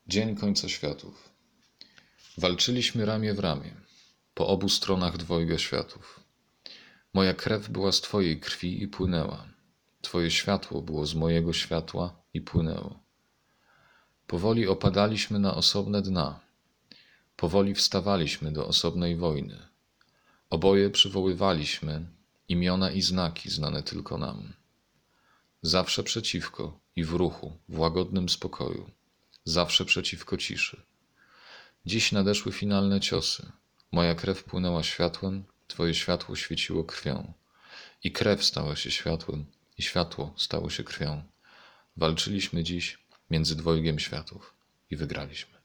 Dzień końca światów. Walczyliśmy ramię w ramię, po obu stronach dwojga światów. Moja krew była z Twojej krwi i płynęła. Twoje światło było z mojego światła i płynęło. Powoli opadaliśmy na osobne dna. Powoli wstawaliśmy do osobnej wojny. Oboje przywoływaliśmy imiona i znaki znane tylko nam. Zawsze przeciwko i w ruchu, w łagodnym spokoju. Zawsze przeciwko ciszy. Dziś nadeszły finalne ciosy. Moja krew płynęła światłem, Twoje światło świeciło krwią. I krew stała się światłem, i światło stało się krwią. Walczyliśmy dziś między dwojgiem światów i wygraliśmy.